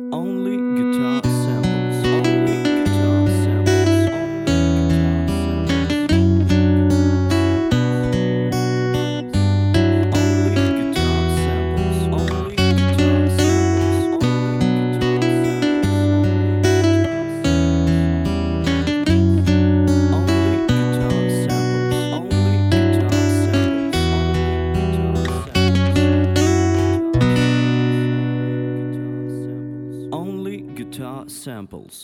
Only guitar samples. Only guitar samples. Only guitar samples. Only guitar samples. Only guitar samples. Only guitar samples. Only guitar samples.